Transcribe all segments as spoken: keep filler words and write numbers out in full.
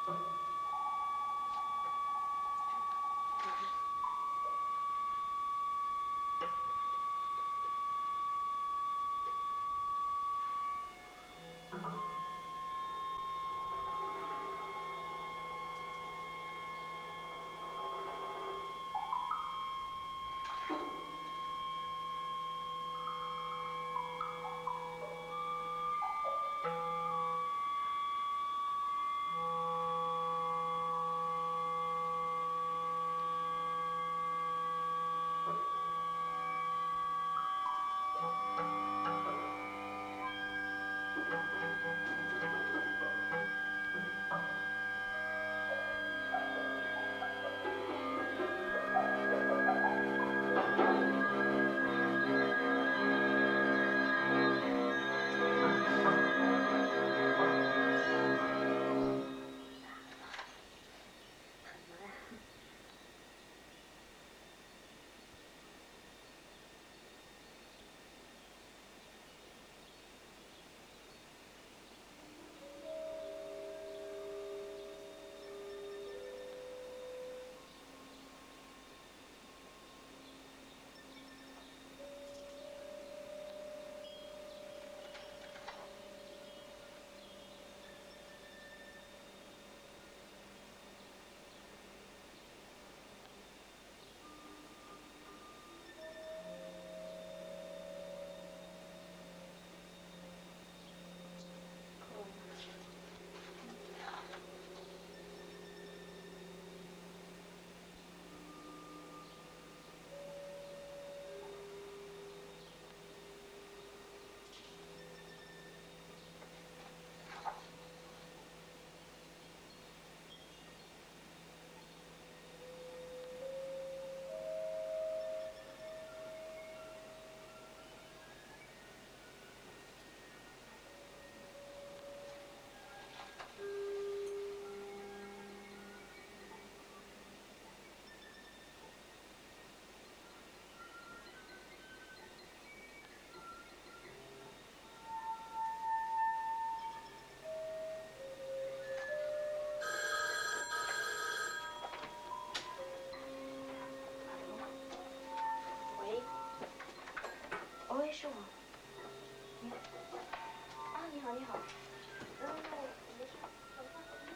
喂，是我。你好。啊，你好，你好。嗯，那我没事，等一下。嗯。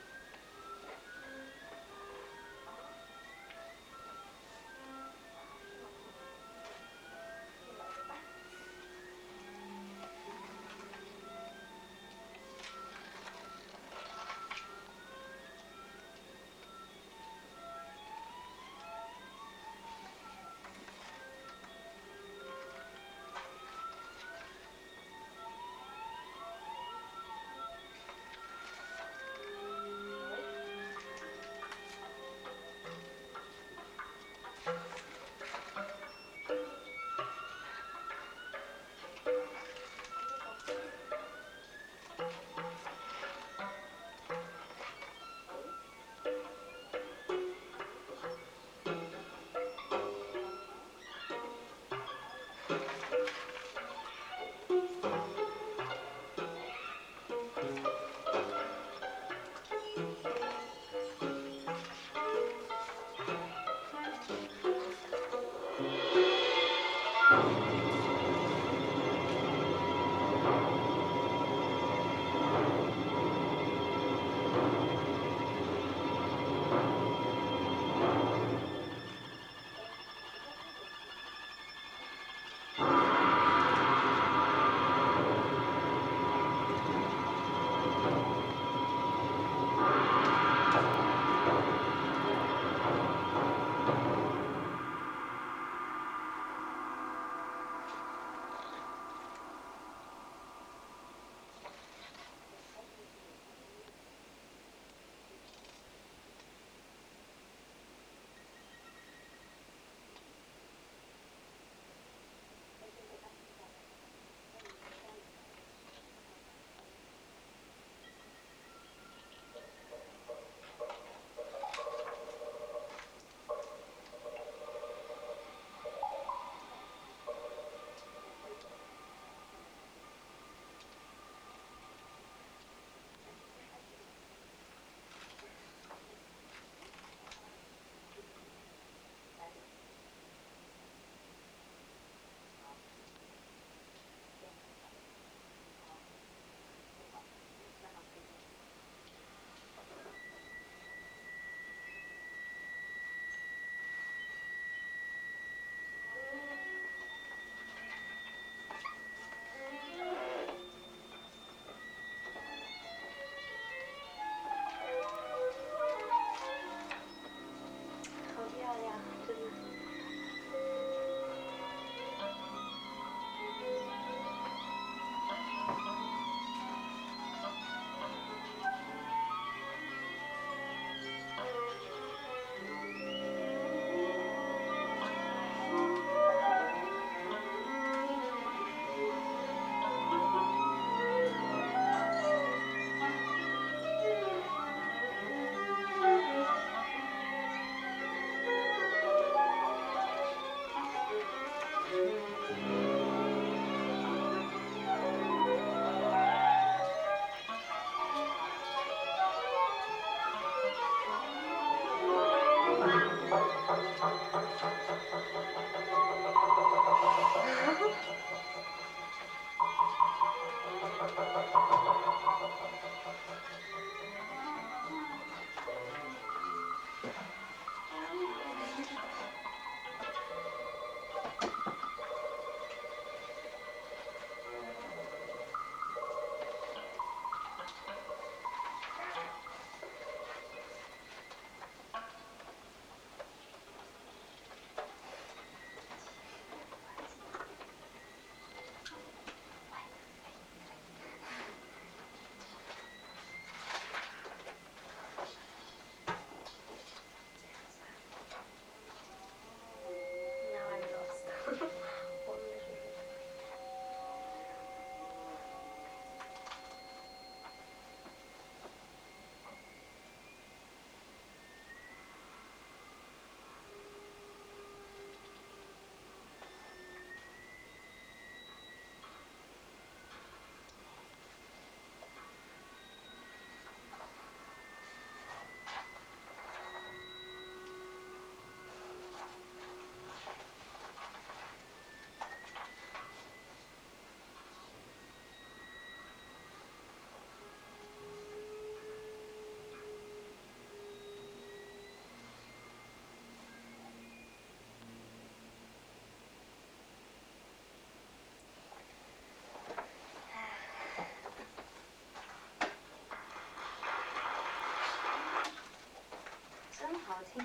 真好听。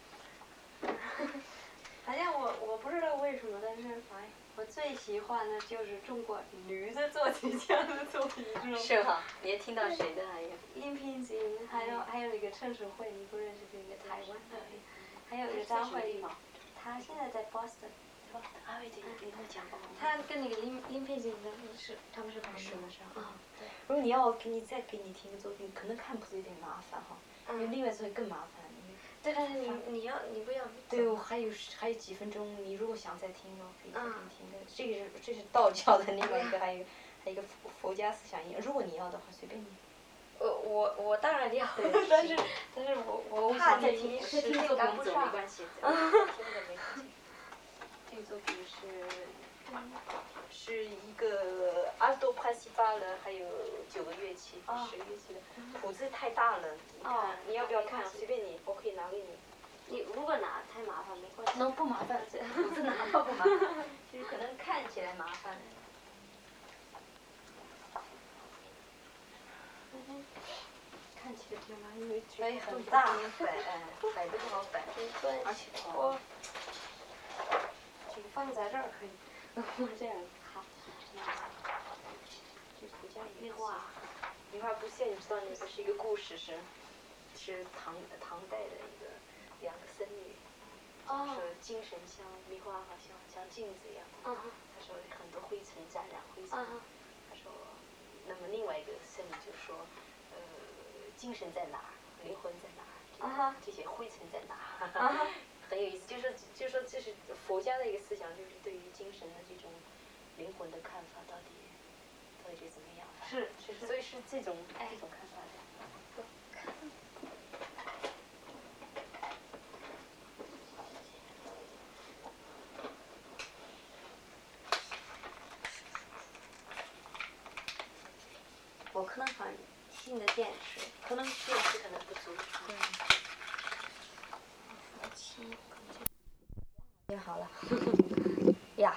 好像我我不知道为什么，但是哎，我最喜欢的就是中国女的作曲家的作品这种。 是哈，你也听到谁的还有？ 殷品锦，还有还有那个陈淑慧，你不认识这个台湾的？还有那个张惠妹，她现在在 Boston。 啊，对对，你跟我讲过。 她跟那个殷殷品锦的是，他们是朋友是吗？是啊。 啊。对。如果你要我给你再给你听个作品，可能看谱子有点麻烦哈，因为另外作品更麻烦。 对，但是你你要你不要。 对，我还有还有几分钟，你如果想再听的话，可以再给你听的。这个是这是道教的，另外一个还有还有一个佛佛家思想音乐，如果你要的话，随便你。 我我我当然要，但是但是我我怕再你听时听作品走间赶不上。 没关系，听的没关系。这个作品是是一个 alto principal，还有九个乐器，十个乐器的，谱子太大了，你看你要不要看？随便你，我可以拿给你。 你如果拿太麻烦没关系。 那不麻烦，谱子拿到不麻烦，就是可能看起来麻烦。 看起来挺麻烦，因为所以很大，摆哎摆都不好摆，而且我这个放在这儿可以，我这样好。 这谱架也是。名画布线，你知道那个是一个故事，是是唐唐代的一个两个僧侣，说精神像米花好像像镜子一样。 嗯。 他说很多灰尘沾染灰尘。 嗯。 他说，那么另外一个僧侣就说，呃，精神在哪儿？灵魂在哪儿？ 啊。 这些灰尘在哪儿？啊。很有意思，就是就是说这是佛家的一个思想，就是对于精神的这种灵魂的看法到底到底是怎么样？ 是是，所以是这种这种看法的。 我可能放新的电池， 可能电池可能不足。 对。七。 听好了。呀。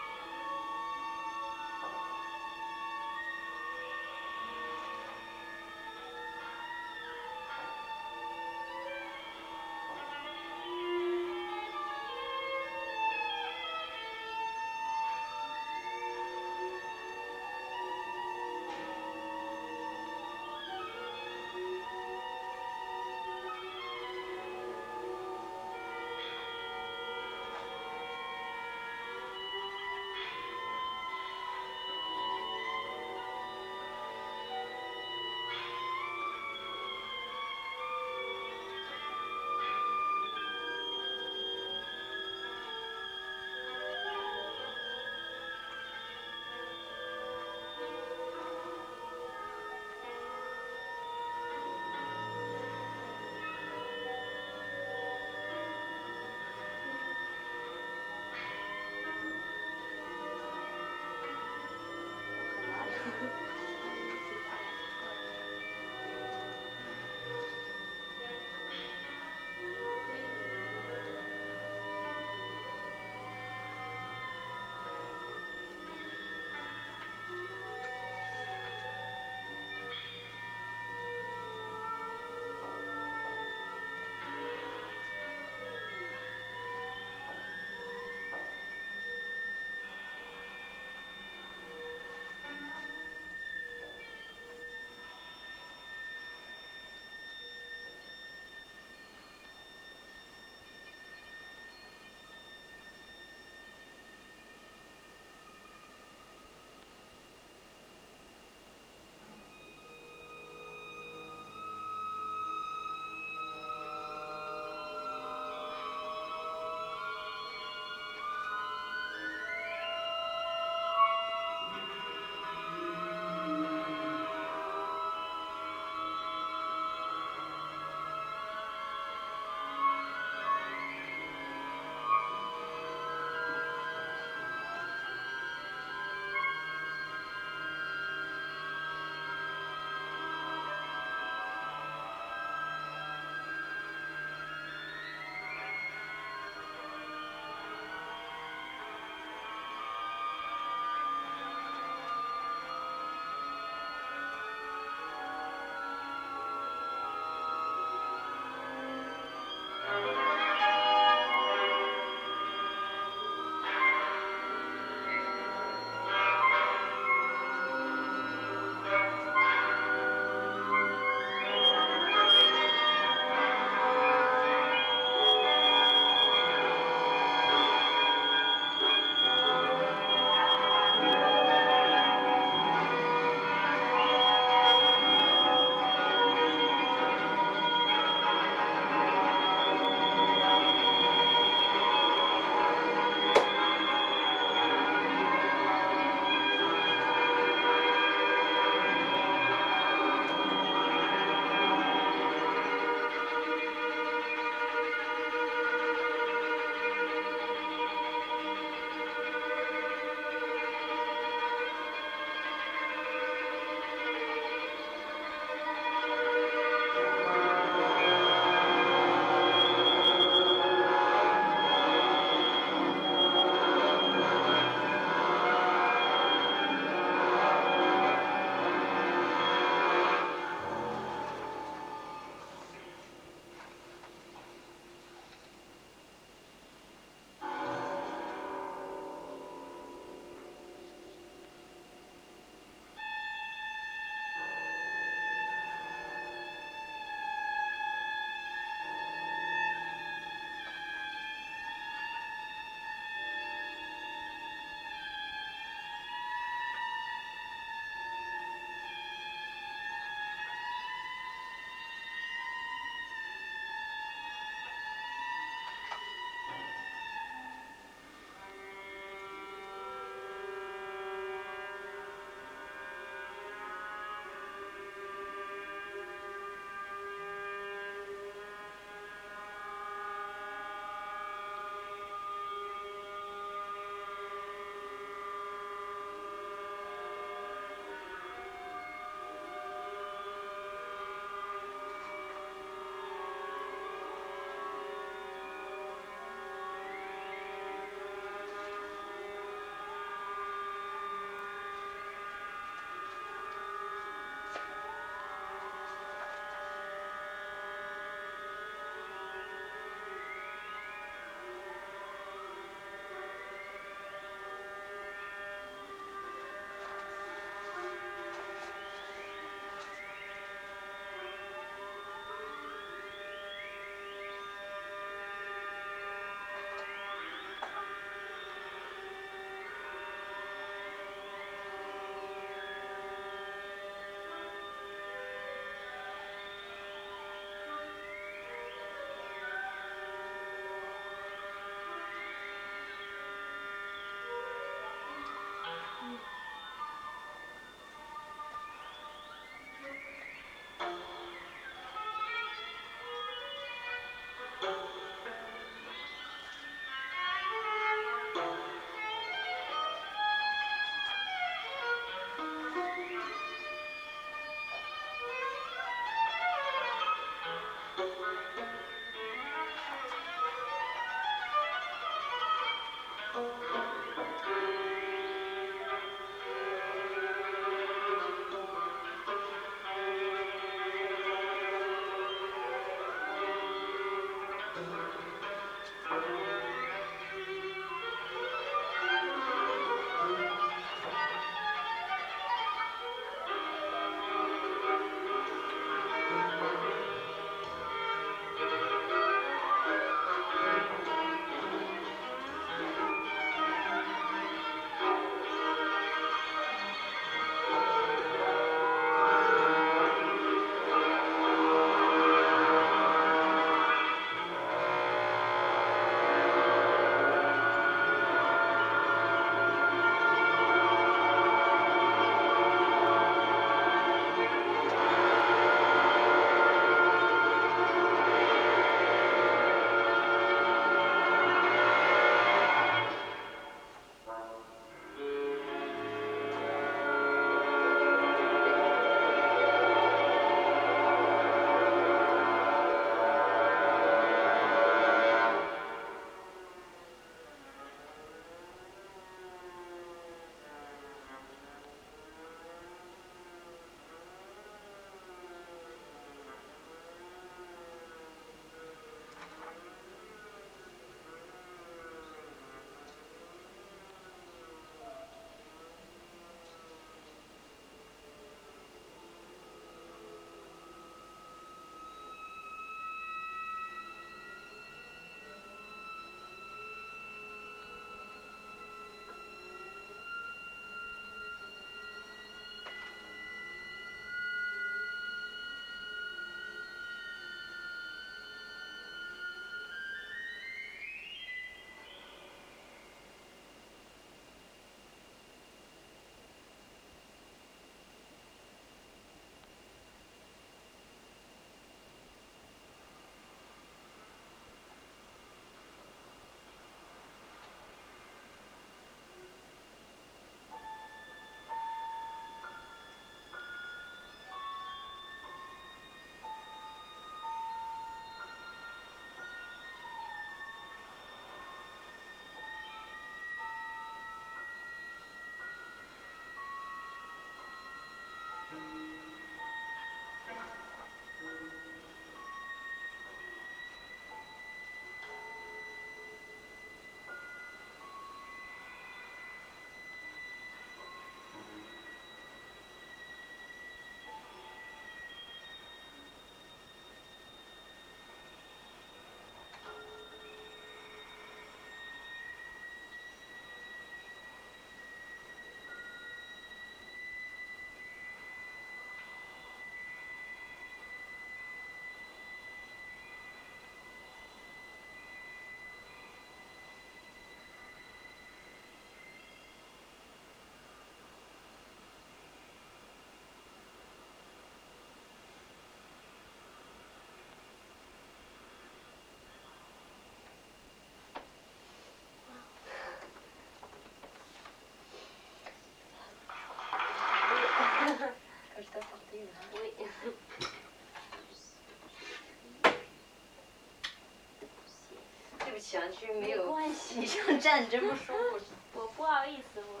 对不起啊，就是没有。 没关系，这样站着真不舒服。 我不好意思，我